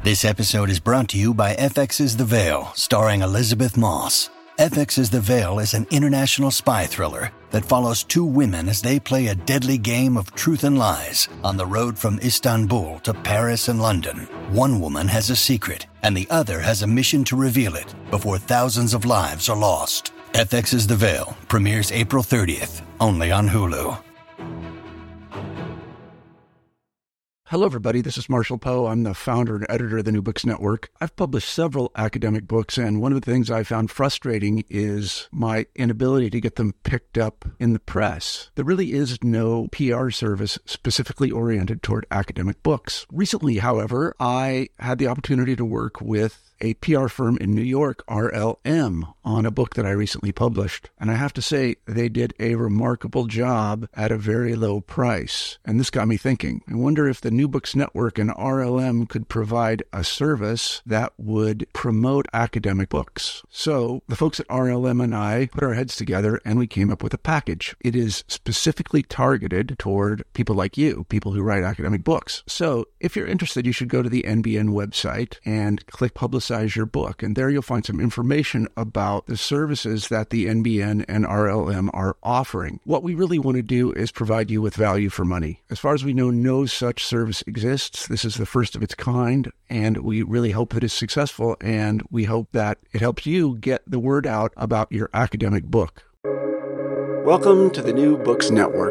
This episode is brought to you by FX's The Veil, starring Elizabeth Moss. FX's The Veil is an international spy thriller that follows two women as they play a deadly game of truth and lies on the road from Istanbul to Paris and London. One woman has a secret, and the other has a mission to reveal it before thousands of lives are lost. FX's The Veil premieres April 30th, only on Hulu. Hello, everybody. This is Marshall Poe. I'm the founder and editor of the New Books Network. I've published several academic books, and one of the things I found frustrating is my inability to get them picked up in the press. There really is no PR service specifically oriented toward academic books. Recently, however, I had the opportunity to work with a PR firm in New York, RLM, on a book that I recently published. And I have to say, they did a remarkable job at a very low price. And this got me thinking. I wonder if the New Books Network and RLM could provide a service that would promote academic books. So the folks at RLM and I put our heads together and we came up with a package. It is specifically targeted toward people like you, people who write academic books. So if you're interested, you should go to the NBN website and click Publicize Your Book. And there you'll find some information about the services that the NBN and RLM are offering. What we really want to do is provide you with value for money. As far as we know, no such service exists. This is the first of its kind, and we really hope it is successful, and we hope that it helps you get the word out about your academic book. Welcome to the New Books Network.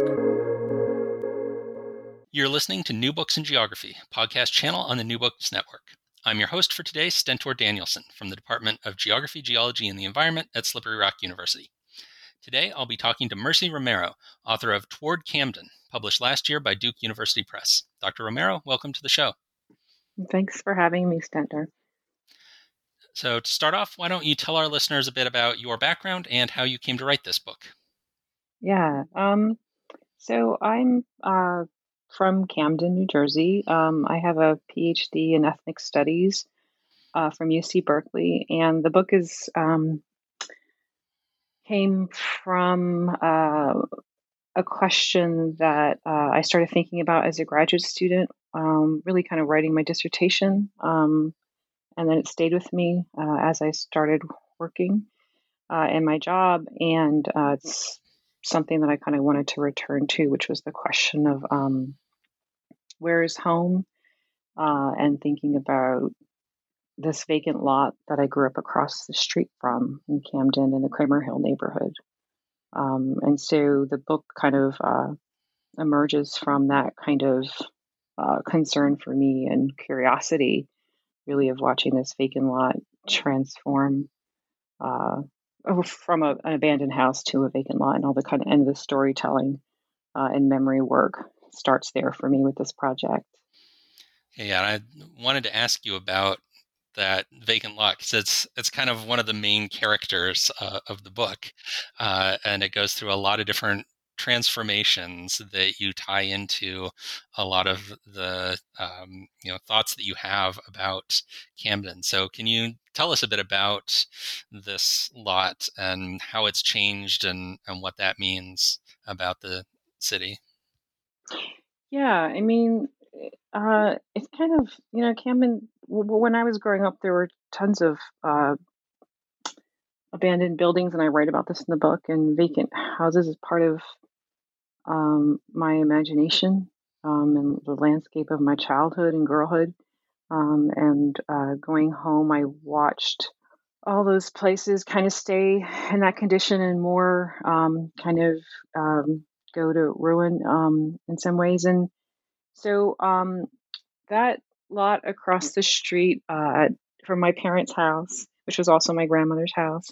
You're listening to New Books in Geography, podcast channel on the New Books Network. I'm your host for today, Stentor Danielson, from the Department of Geography, Geology, and the Environment at Slippery Rock University. Today, I'll be talking to Mercy Romero, author of Toward Camden, published last year by Duke University Press. Dr. Romero, welcome to the show. Thanks for having me, Stentor. So to start off, why don't you tell our listeners a bit about your background and how you came to write this book? Yeah, so I'm from Camden, New Jersey. I have a PhD in ethnic studies from UC Berkeley, and the book is came from a question that I started thinking about as a graduate student, really kind of writing my dissertation, and then it stayed with me as I started working in my job, and it's something that I kind of wanted to return to, which was the question of where is home, and thinking about this vacant lot that I grew up across the street from in Camden in the Kramer Hill neighborhood. And so the book kind of emerges from that kind of concern for me and curiosity, really, of watching this vacant lot transform from an abandoned house to a vacant lot, and all the kind of end of the storytelling and memory work starts there for me with this project. Yeah, I wanted to ask you about that vacant lot, because it's kind of one of the main characters of the book, and it goes through a lot of different transformations that you tie into a lot of the thoughts that you have about Camden. So can you tell us a bit about this lot and how it's changed and what that means about the city? Yeah, I mean, it's kind of, Camden, when I was growing up, there were tons of abandoned buildings, and I write about this in the book, and vacant houses is part of my imagination and the landscape of my childhood and girlhood. And going home, I watched all those places kind of stay in that condition and more kind of go to ruin in some ways. And so that lot across the street from my parents' house, which was also my grandmother's house,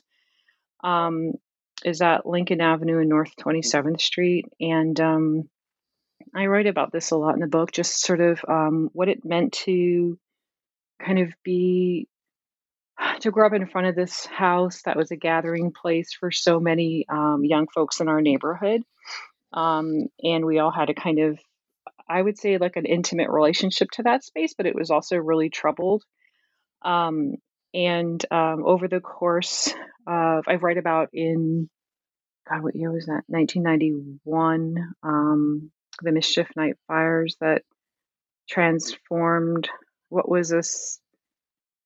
is at Lincoln Avenue and North 27th Street. And I write about this a lot in the book, just sort of what it meant to kind of to grow up in front of this house that was a gathering place for so many young folks in our neighborhood. And we all had a kind of, I would say, like an intimate relationship to that space, but it was also really troubled. And over the course of, I write about in, God, what year was that? 1991, the Mischief Night fires that transformed what was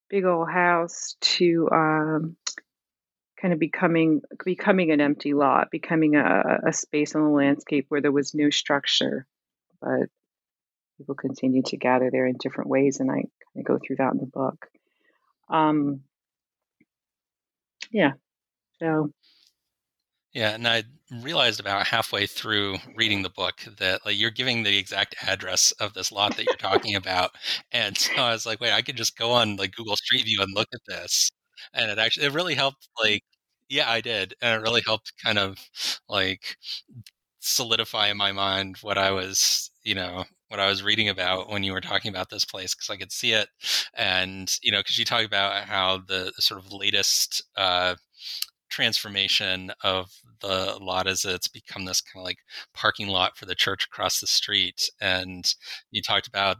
big old house to kind of becoming an empty lot, becoming a space on the landscape where there was no structure, but people continue to gather there in different ways, and I kind of go through that in the book. Um, yeah, so Yeah, and I realized about halfway through reading the book that like you're giving the exact address of this lot that you're talking about, and so I was like, wait, I could just go on like Google Street View and look at this, and it really helped. Like, yeah, I did, and it really helped kind of like solidify in my mind what I was, what I was reading about when you were talking about this place because I could see it, and because you talk about how the sort of latest transformation of the lot is it's become this kind of like parking lot for the church across the street, and you talked about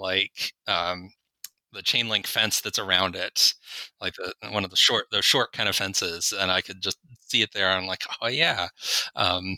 the chain link fence that's around it, like one of those short kind of fences, and I could just see it there. And I'm like, oh yeah, um,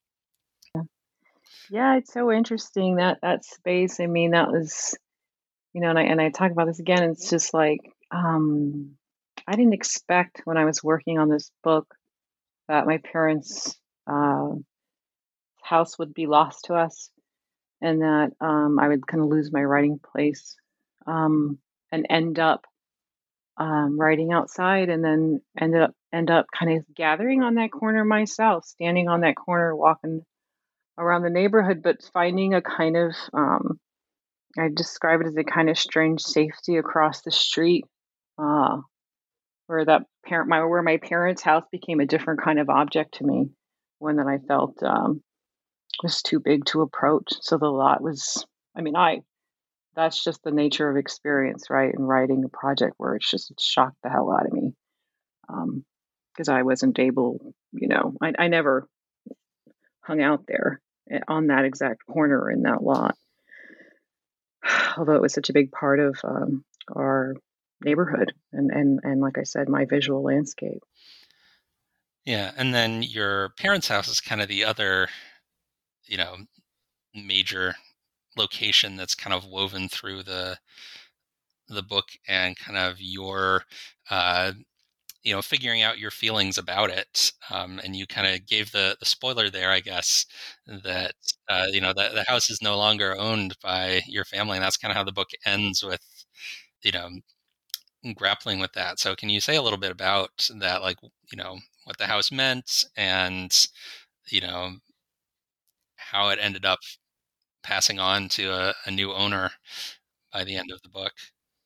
yeah, it's so interesting that space. I mean, that was and I talk about this again. It's just like I didn't expect when I was working on this book that my parents' uh, house would be lost to us, and that I would kind of lose my writing place and end up writing outside, and then end up kind of gathering on that corner myself, standing on that corner, walking around the neighborhood, but finding a kind of I describe it as a kind of strange safety across the street, uh, where where my parents' house became a different kind of object to me, one that I felt was too big to approach. So the lot was, I mean, I that's just the nature of experience, right? And writing a project where it shocked the hell out of me because I wasn't able, I never hung out there on that exact corner in that lot, although it was such a big part of our neighborhood and like I said, my visual landscape. yeah. And then your parents' house is kind of the other, you know, major location that's kind of woven through the book and kind of your uh, figuring out your feelings about it. And you kind of gave the spoiler there, I guess, that the house is no longer owned by your family, and that's kind of how the book ends with you know grappling with that. So can you say a little bit about that, like what the house meant, and you know how it ended up passing on to a new owner by the end of the book?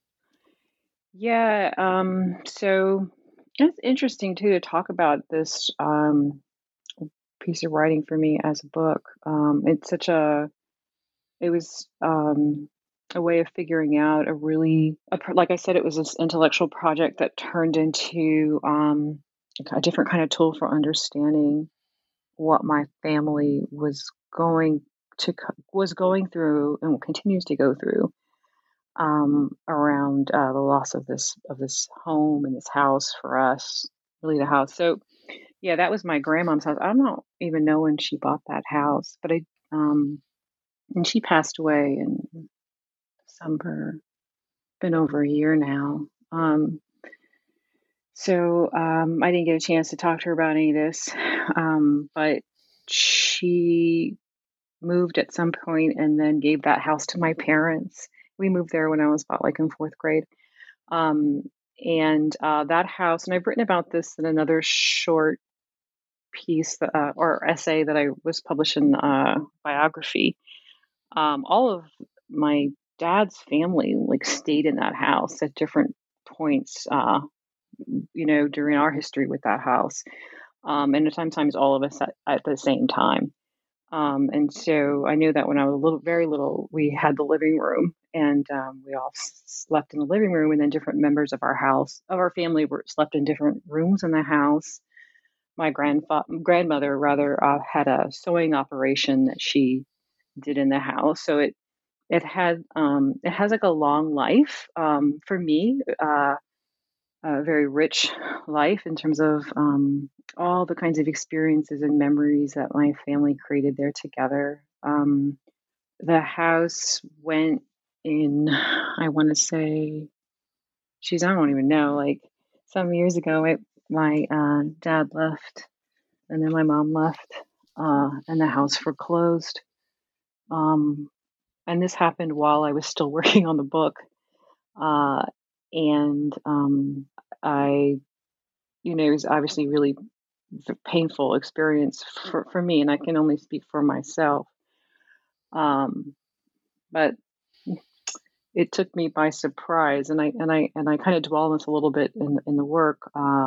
Yeah, so it's interesting too to talk about this piece of writing for me as a book. It was a way of figuring out like I said, it was this intellectual project that turned into a different kind of tool for understanding what my family was going through and continues to go through around the loss of this home and this house for us, really the house. So yeah, that was my grandmom's house. I don't even know when she bought that house, but and she passed away in December. Been over a year now. So I didn't get a chance to talk to her about any of this, but she moved at some point and then gave that house to my parents. We moved there when I was about like in fourth grade. Um, and that house, and I've written about this in another short piece or essay that I was published in biography. All of my dad's family like stayed in that house at different points, during our history with that house. And sometimes all of us at the same time. And so I knew that when I was very little, we had the living room, and we all slept in the living room, and then different members of our family, slept in different rooms in the house. My grandmother rather had a sewing operation that she did in the house, so it has like a long life for me. A very rich life in terms of all the kinds of experiences and memories that my family created there together. The house went in, I want to say, geez, I don't even know, like some years ago, my dad left, and then my mom left, and the house foreclosed. Um, and this happened while I was still working on the book. Uh, and I, it was obviously really painful experience for me, and I can only speak for myself. But it took me by surprise, and I kind of dwell on this a little bit in the work.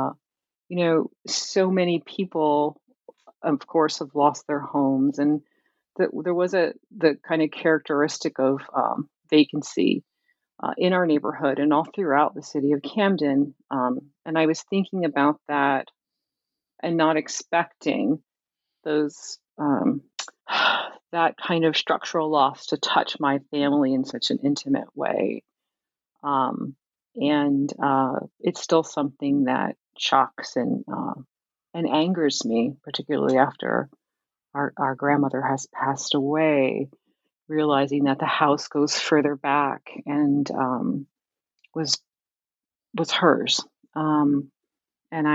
So many people, of course, have lost their homes, and there was the kind of characteristic of vacancy in our neighborhood and all throughout the city of Camden. And I was thinking about that and not expecting those that kind of structural loss to touch my family in such an intimate way. And it's still something that shocks and angers me, particularly after our grandmother has passed away, realizing that the house goes further back and was hers. And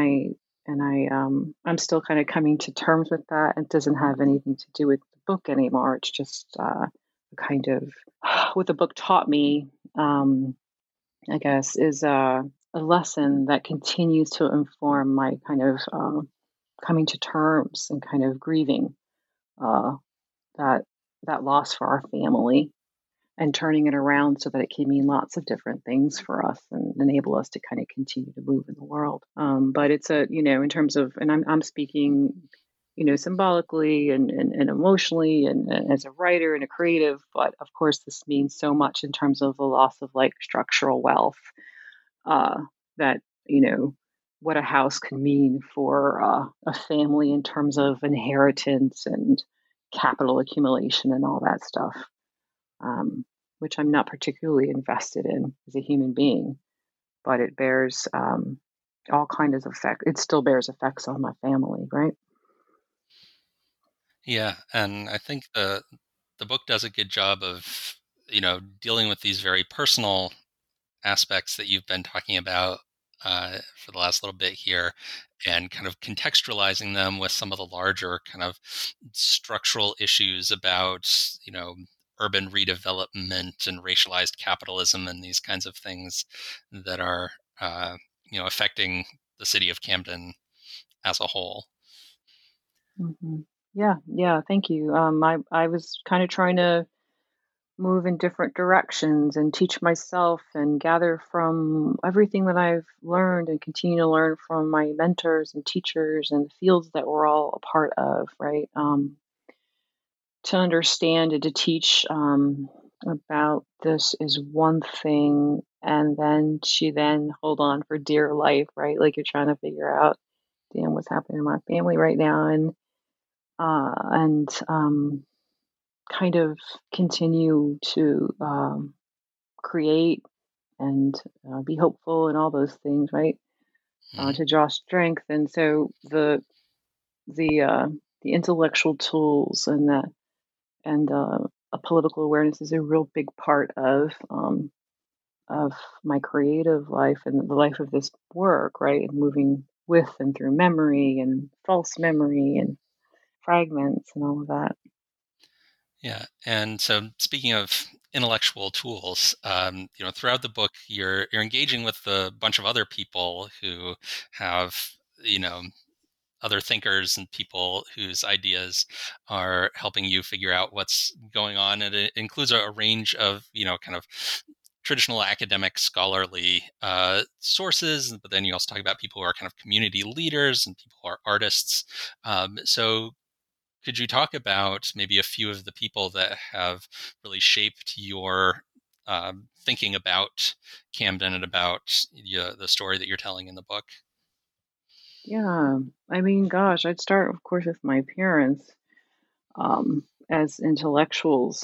I'm still kind of coming to terms with that. It doesn't have anything to do with the book anymore. It's just kind of what the book taught me, I guess, is a lesson that continues to inform my kind of coming to terms and kind of grieving uh, that loss for our family, and turning it around so that it can mean lots of different things for us and enable us to kind of continue to move in the world. But it's in terms of, and I'm speaking, symbolically and emotionally and as a writer and a creative, but of course this means so much in terms of the loss of like structural wealth, that, what a house can mean for a family in terms of inheritance and capital accumulation and all that stuff. Which I'm not particularly invested in as a human being, but it bears all kinds of effect. It still bears effects on my family, right? Yeah, and I think the book does a good job of dealing with these very personal aspects that you've been talking about for the last little bit here, and kind of contextualizing them with some of the larger kind of structural issues about urban redevelopment and racialized capitalism and these kinds of things that are affecting the city of Camden as a whole. Hmm. Yeah. Thank you. I was kind of trying to move in different directions and teach myself and gather from everything that I've learned and continue to learn from my mentors and teachers and the fields that we're all a part of, right? To understand and to teach about this is one thing, and then to hold on for dear life, right? Like you're trying to figure out, damn, what's happening in my family right now, and kind of continue to create and be hopeful and all those things, right? To draw strength, and so the uh, the intellectual tools and a political awareness is a real big part of my creative life and the life of this work, right? And moving with and through memory and false memory and fragments and all of that. Yeah, and so speaking of intellectual tools, throughout the book, you're engaging with a bunch of other people who have, you know, other thinkers and people whose ideas are helping you figure out what's going on, and it includes a range of, kind of traditional academic scholarly sources, but then you also talk about people who are kind of community leaders and people who are artists. So could you talk about maybe a few of the people that have really shaped your thinking about Camden and about the story that you're telling in the book? Yeah, I mean, gosh, I'd start, of course, with my parents as intellectuals.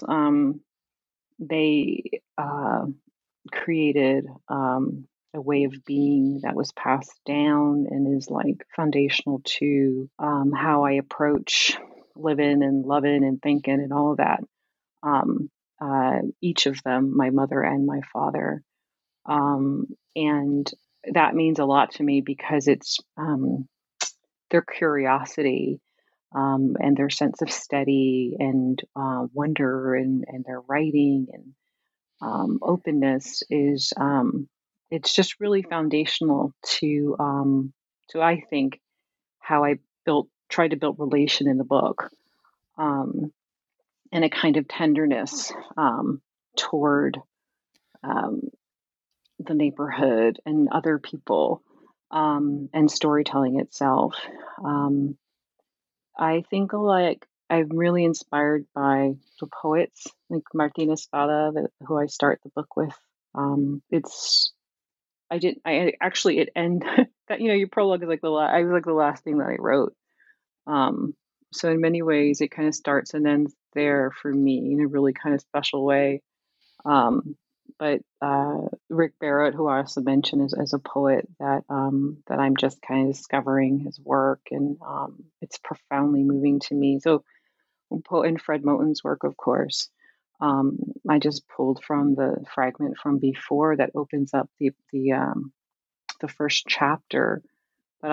They created a way of being that was passed down and is like foundational to how I approach living and loving and thinking and all of that. Each of them, my mother and my father, And that means a lot to me because it's their curiosity and their sense of study and wonder and their writing and openness is it's just really foundational to I think how I tried to build relation in the book, um, and a kind of tenderness toward um, the neighborhood and other people, and storytelling itself. Um, I think like I'm really inspired by the poets like Martina Espada, who I start the book with. It's I did I actually it end that your prologue is like I was like the last thing that I wrote. Um, so in many ways, it kind of starts and ends there for me in a really kind of special way. Um, but Rick Barrett, who I also mentioned as a poet, that I'm just kind of discovering his work, and it's profoundly moving to me. So, and Fred Moten's work, of course. I just pulled from the fragment from before that opens up the first chapter. But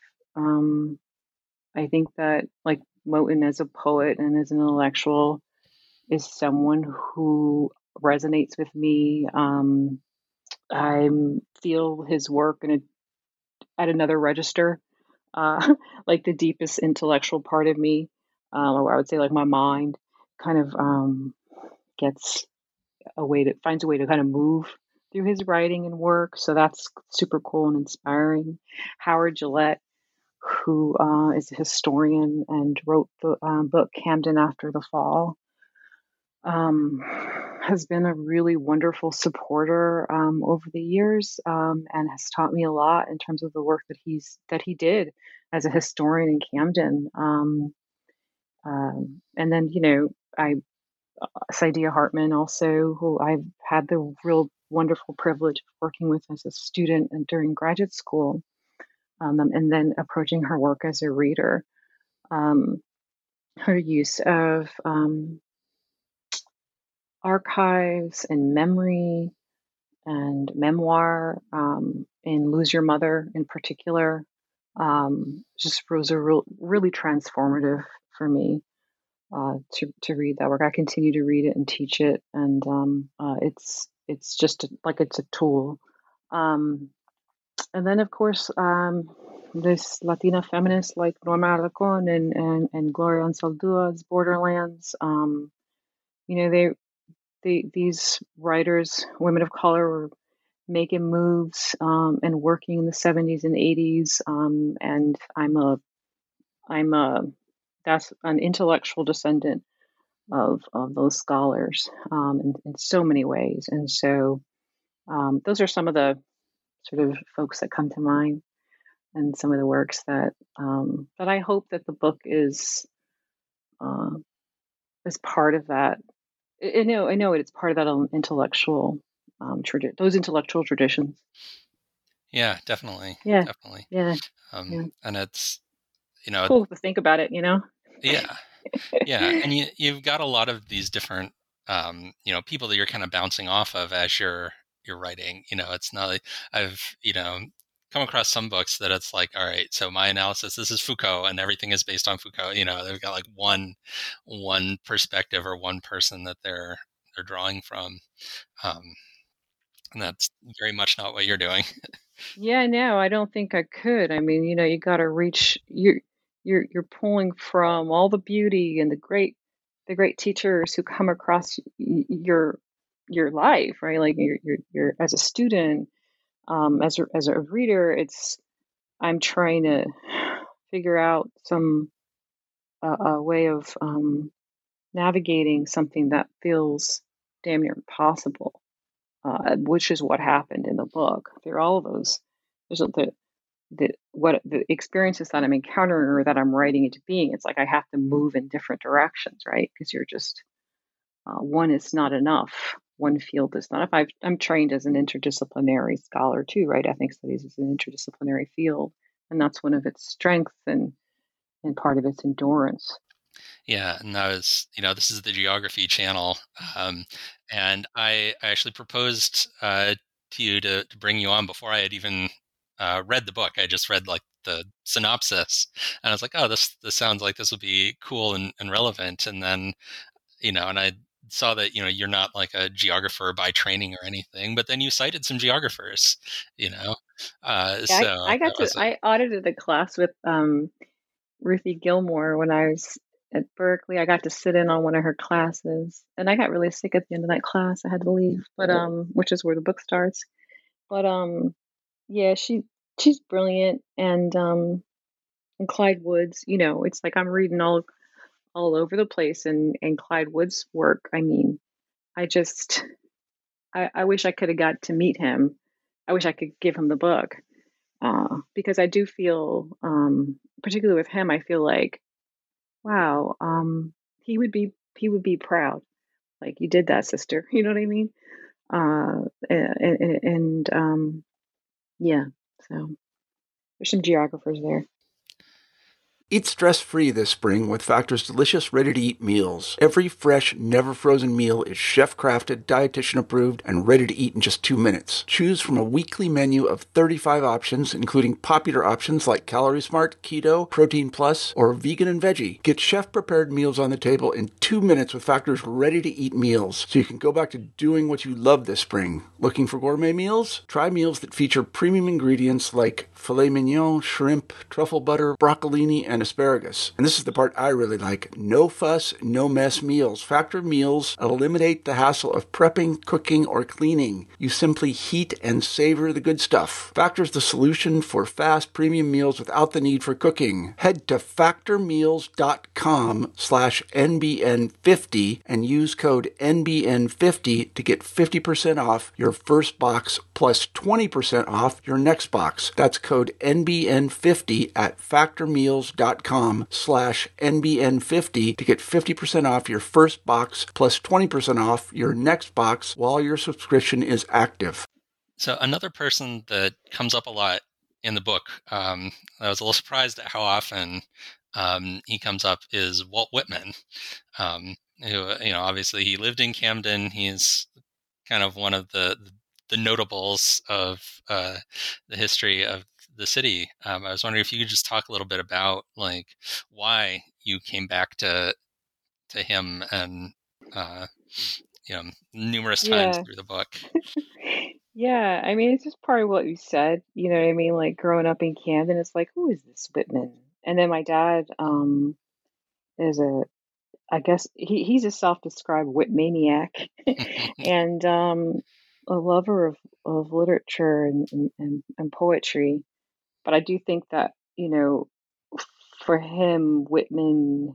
I think that like Moten as a poet and as an intellectual is someone who resonates with me. I feel his work at another register, like the deepest intellectual part of me, or I would say like my mind kind of gets finds a way to kind of move through his writing and work. So that's super cool and inspiring. Howard Gillette, who is a historian and wrote the book Camden After the Fall, um, has been a really wonderful supporter over the years, and has taught me a lot in terms of the work that he did as a historian in Camden. And then I Saidia Hartman also, who I've had the real wonderful privilege of working with as a student and during graduate school, and then approaching her work as a reader. Her use of archives and memory and memoir, in Lose Your Mother in particular, just was really transformative for me to read that work. I continue to read it and teach it, and it's just like it's a tool. Um, and then, of course, this Latina feminist like Norma Aracon and Gloria Anzaldua's Borderlands. These writers, women of color, were making moves and working in the 70s and 80s. And I'm a that's an intellectual descendant of those scholars in so many ways. And so those are some of the sort of folks that come to mind, and some of the works that I hope that the book uh, is part of that. I know it's part of that intellectual those intellectual traditions. Yeah, definitely, Yeah, definitely. yeah, yeah. And it's Cool to think about it. yeah, yeah, and you've got a lot of these different people that you're kind of bouncing off of as you're writing. It's not like I've come across some books that it's like, all right, so my analysis, this is Foucault, and everything is based on Foucault. They've got like one perspective or one person that they're drawing from, and that's very much not what you're doing. Yeah, no, I don't think I could. I mean, you got to reach you're pulling from all the beauty and the great teachers who come across your life, right? Like you're as a student, as a reader, I'm trying to figure out a way of navigating something that feels damn near impossible, which is what happened in the book. There are all of those. There's the experiences that I'm encountering or that I'm writing into being. It's like I have to move in different directions, right? Because you're just one is not enough. One field is not enough. I'm trained as an interdisciplinary scholar too, right? Ethnic studies is an interdisciplinary field, and that's one of its strengths and part of its endurance. Yeah, and that was, this is the Geography Channel, and I actually proposed to you to bring you on before I had even read the book. I just read like the synopsis, and I was like, oh, this sounds like this would be cool and relevant. And then, and I saw that, you're not like a geographer by training or anything, but then you cited some geographers, you know. Yeah, So that was I audited a class with Ruthie Gilmore when I was at Berkeley. I got to sit in on one of her classes, and I got really sick at the end of that class. I had to leave, but which is where the book starts. But yeah, she's brilliant, and Clyde Woods. It's like I'm reading all over the place, and Clyde Woods' work. I mean, I just I wish I could have got to meet him. I wish I could give him the book because I do feel, particularly with him, I feel like, wow, he would be proud. Like you did that, sister. You know what I mean? And yeah. So there's some geographers there. Eat stress-free this spring with Factor's delicious, ready-to-eat meals. Every fresh, never-frozen meal is chef-crafted, dietitian-approved, and ready to eat in just 2 minutes. Choose from a weekly menu of 35 options, including popular options like Calorie Smart, Keto, Protein Plus, or Vegan and Veggie. Get chef-prepared meals on the table in 2 minutes with Factor's ready-to-eat meals, so you can go back to doing what you love this spring. Looking for gourmet meals? Try meals that feature premium ingredients like filet mignon, shrimp, truffle butter, broccolini, and asparagus. And this is the part I really like. No fuss, no mess meals. Factor meals eliminate the hassle of prepping, cooking, or cleaning. You simply heat and savor the good stuff. Factor's the solution for fast premium meals without the need for cooking. Head to factormeals.com/NBN50 and use code NBN50 to get 50% off your first box plus 20% off your next box. That's code NBN50 at factormeals.com/NBN50 to get 50% off your first box plus 20% off your next box while your subscription is active. So another person that comes up a lot in the book, I was a little surprised at how often he comes up, is Walt Whitman, who, obviously he lived in Camden. He's kind of one of the notables of the history of the city. I was wondering if you could just talk a little bit about like why you came back to him and numerous times Yeah. through the book. Yeah, I mean, it's just part of what you said. You know what I mean? Like growing up in Camden, it's like, who is this Whitman? And then my dad is I guess he's a self-described Whitmaniac and a lover of literature and poetry. But I do think that, for him, Whitman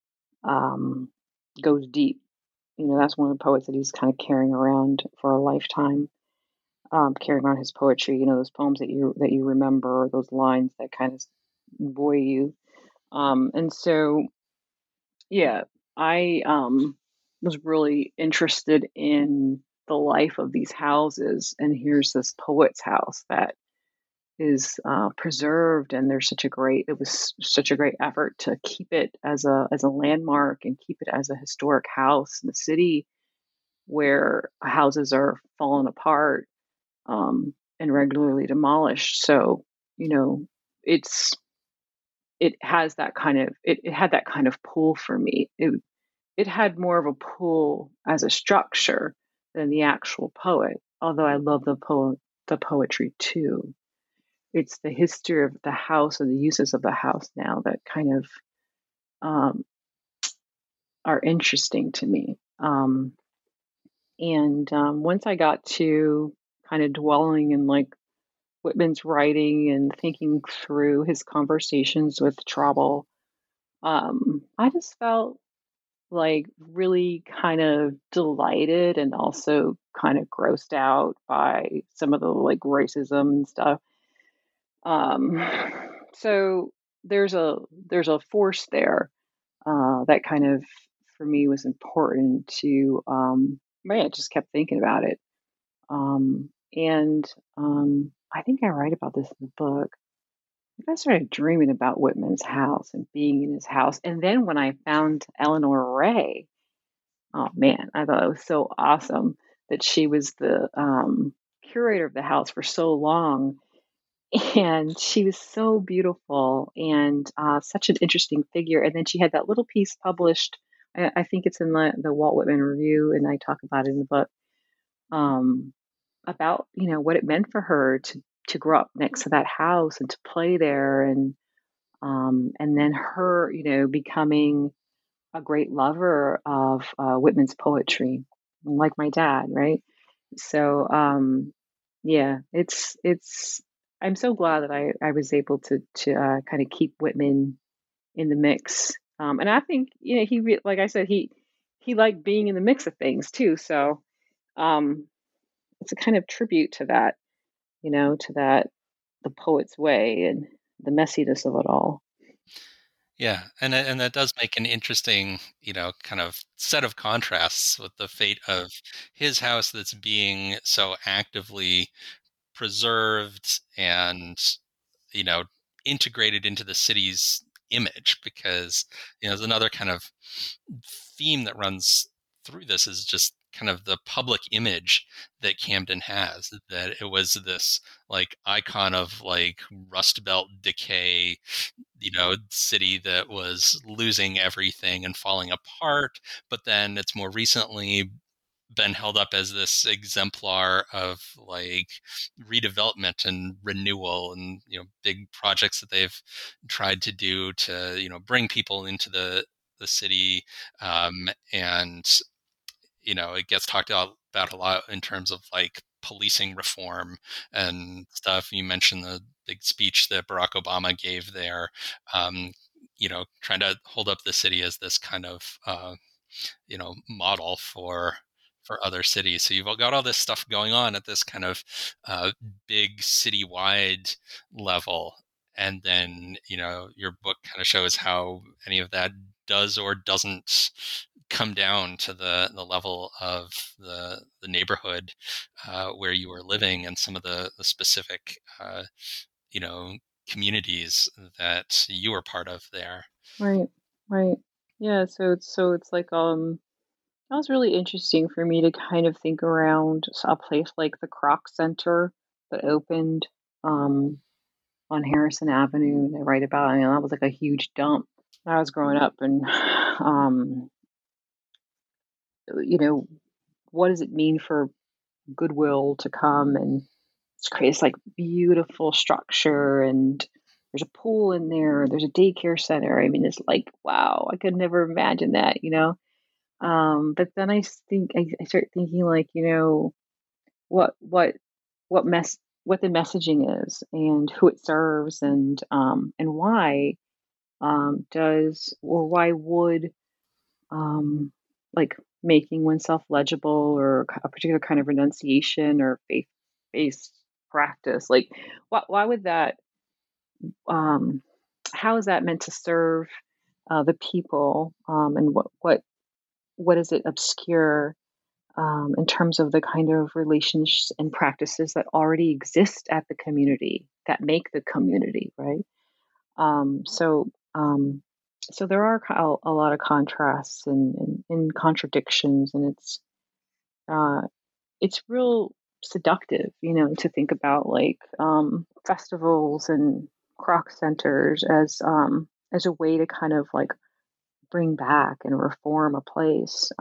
goes deep. That's one of the poets that he's kind of carrying around for a lifetime. Carrying on his poetry, those poems that you remember, those lines that kind of buoy you. And so, yeah, I was really interested in the life of these houses, and here's this poet's house that is preserved, and it was such a great effort to keep it as a landmark and keep it as a historic house in the city where houses are falling apart and regularly demolished. So, it's it has that kind of it had that kind of pull for me. It had more of a pull as a structure than the actual poet, although I love the poetry too. It's the history of the house and the uses of the house now that kind of um, are interesting to me. And once I got to kind of dwelling in like Whitman's writing and thinking through his conversations with Traubel, I just felt like really kind of delighted and also kind of grossed out by some of the like racism and stuff. Um, so there's a force there that kind of for me was important to. I just kept thinking about it. And I think I write about this in the book. I started dreaming about Whitman's house and being in his house. And then when I found Eleanor Ray, oh man, I thought it was so awesome that she was the curator of the house for so long, and she was so beautiful and such an interesting figure. And then she had that little piece published. I think it's in the Walt Whitman Review, and I talk about it in the book, um, about what it meant for her to grow up next to that house and to play there, and then her becoming a great lover of Whitman's poetry, like my dad, right? So yeah, it's. I'm so glad that I was able to kind of keep Whitman in the mix, and I think like I said, he liked being in the mix of things too. So um, it's a kind of tribute to that, to that the poet's way and the messiness of it all. Yeah, and that does make an interesting, kind of set of contrasts with the fate of his house that's being so actively preserved and, you know, integrated into the city's image because, there's another kind of theme that runs through this is just kind of the public image that Camden has, that it was this like icon of like Rust Belt decay, city that was losing everything and falling apart. But then it's more recently been held up as this exemplar of like redevelopment and renewal and big projects that they've tried to do to bring people into the city, and it gets talked about a lot in terms of like policing reform and stuff. You mentioned the big speech that Barack Obama gave there, trying to hold up the city as this kind of model for other cities. So you've got all this stuff going on at this kind of big citywide level, and then your book kind of shows how any of that does or doesn't come down to the level of the neighborhood where you were living and some of the specific you know communities that you were part of there. Right, right. Yeah, so it's like that was really interesting for me to kind of think around a place like the Kroc Center that opened um on Harrison Avenue. And I write about, that was like a huge dump when I was growing up, and you know, what does it mean for Goodwill to come and create this like beautiful structure, and there's a pool in there, there's a daycare center. I mean, it's like, wow, I could never imagine that. But then I start thinking like, what what what the messaging is and who it serves, and why does or why would like making oneself legible or a particular kind of renunciation or faith-based practice, like why would that um how is that meant to serve the people, and what does it obscure in terms of the kind of relations and practices that already exist at the community that make the community, right? Um, so, um, so there are a lot of contrasts and contradictions, and uh, it's real seductive, to think about like festivals and croc centers as a way to kind of like bring back and reform a place.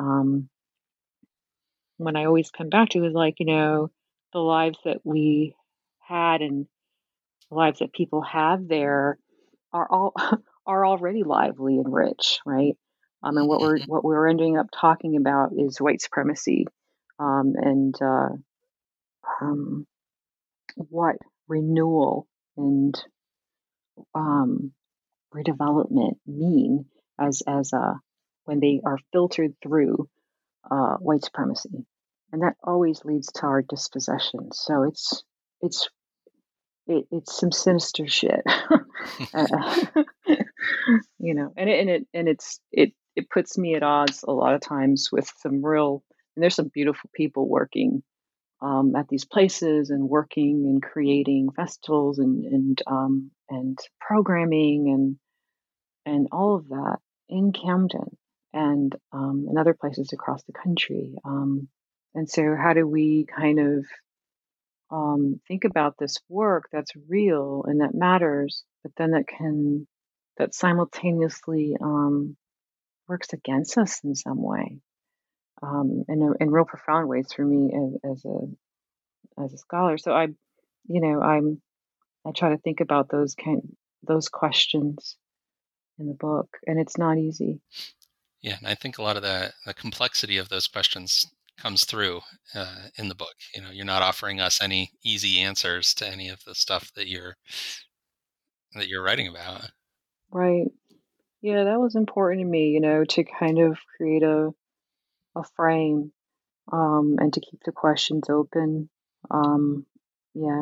When I always come back to is like, the lives that we had and the lives that people have there are all are already lively and rich, right? And what we're ending up talking about is white supremacy, and um, what renewal and um, redevelopment mean as when they are filtered through white supremacy, and that always leads to our dispossession. So it's it's some sinister shit, uh, and it puts me at odds a lot of times with some real, and there's some beautiful people working at these places and working and creating festivals and programming and all of that in Camden and in other places across the country. And so, how do we kind of think about this work that's real and that matters, but then that simultaneously works against us in some way, in real profound ways for me as a scholar. So I try to think about those questions in the book, and it's not easy. Yeah, and I think a lot of the complexity of those questions comes through in the book. You're not offering us any easy answers to any of the stuff that you're writing about. Right. Yeah, that was important to me, to kind of create a frame, and to keep the questions open. Yeah,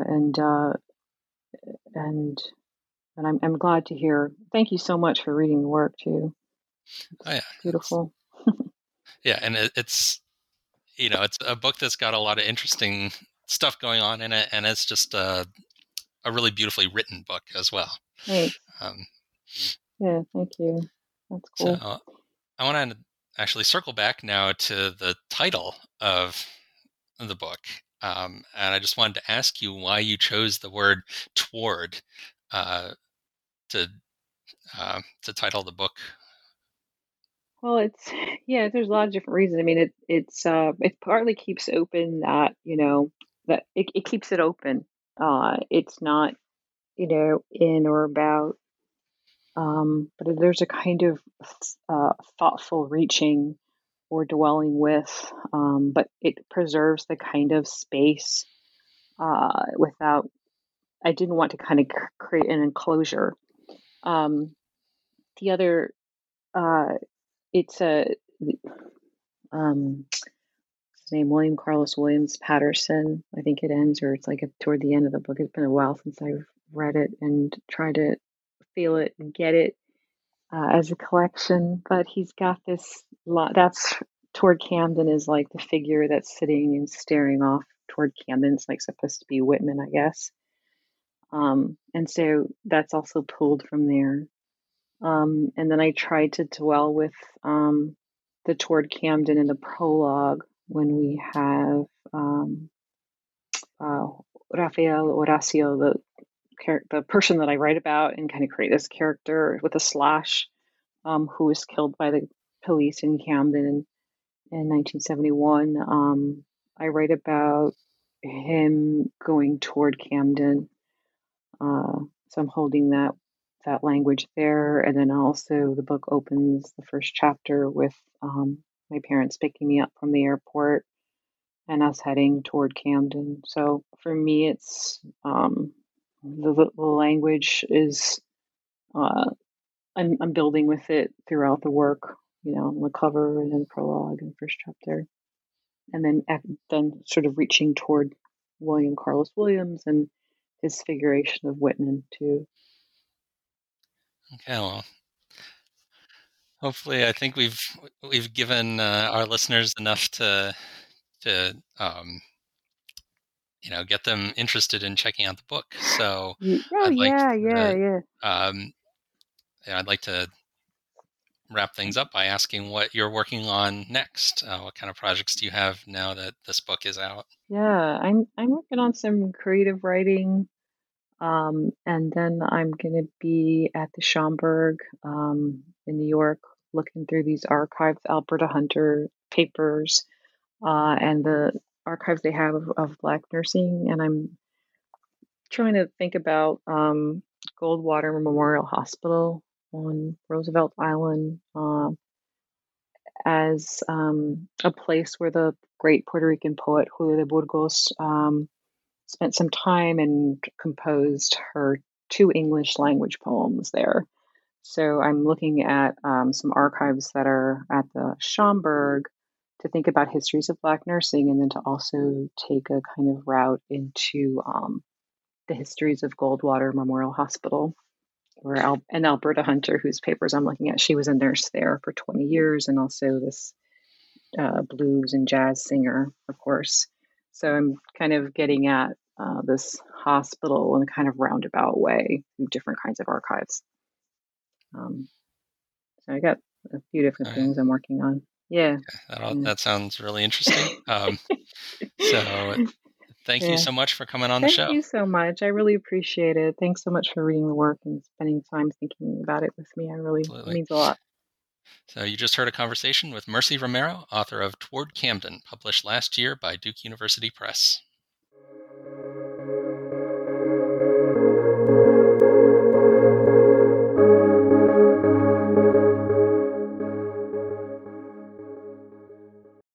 and I'm glad to hear. Thank you so much for reading the work too. Oh yeah, It's beautiful. yeah, and it's a book that's got a lot of interesting stuff going on in it, and it's just a really beautifully written book as well. Thanks. Um, Yeah, thank you. That's cool. So I want to actually circle back now to the title of the book. And I just wanted to ask you why you chose the word toward to title the book. Well, there's a lot of different reasons. I mean, it partly keeps open that, that it keeps it open. It's not, in or about, but there's a kind of thoughtful reaching or dwelling with, but it preserves the kind of space without. I didn't want to kind of create an enclosure. The other, uh, it's a his name William Carlos Williams Patterson. I think it ends, or it's like toward the end of the book. It's been a while since I've read it and tried to feel it and get it as a collection. But he's got this lot. That's toward Camden is like the figure that's sitting and staring off toward Camden. It's like supposed to be Whitman, I guess. And so that's also pulled from there. And then I tried to dwell with the toward Camden in the prologue when we have Rafael Horacio, the person that I write about, and kind of create this character with a slash, who was killed by the police in Camden in 1971. I write about him going toward Camden. So I'm holding that language there, and then also the book opens the first chapter with my parents picking me up from the airport and us heading toward Camden. So for me, it's the language is I'm building with it throughout the work. On the cover and then the prologue and the first chapter, and then sort of reaching toward William Carlos Williams and his figuration of Whitman too. Okay, well, hopefully, I think we've given our listeners enough to get them interested in checking out the book. So I'd like to wrap things up by asking what you're working on next. What kind of projects do you have now that this book is out? Yeah, I'm working on some creative writing, and then I'm going to be at the Schomburg in New York, looking through these archives, Alberta Hunter papers, and the archives they have of Black nursing, and I'm trying to think about Goldwater Memorial Hospital on Roosevelt Island as a place where the great Puerto Rican poet Julio de Burgos spent some time and composed her 2 English language poems there. So I'm looking at some archives that are at the Schomburg to think about histories of Black nursing, and then to also take a kind of route into the histories of Goldwater Memorial Hospital, where and Alberta Hunter, whose papers I'm looking at, she was a nurse there for 20 years, and also this blues and jazz singer, of course. So I'm kind of getting at this hospital in a kind of roundabout way through different kinds of archives. So I got a few different things I'm working on. Yeah. That sounds really interesting. So Thank you Yeah. so much for coming on the Thank show. you so much. I really appreciate it. Thanks so much for reading the work and spending time thinking about it with me. It Absolutely. means a lot. So you just heard a conversation with Mercy Romero, author of Toward Camden, published last year by Duke University Press.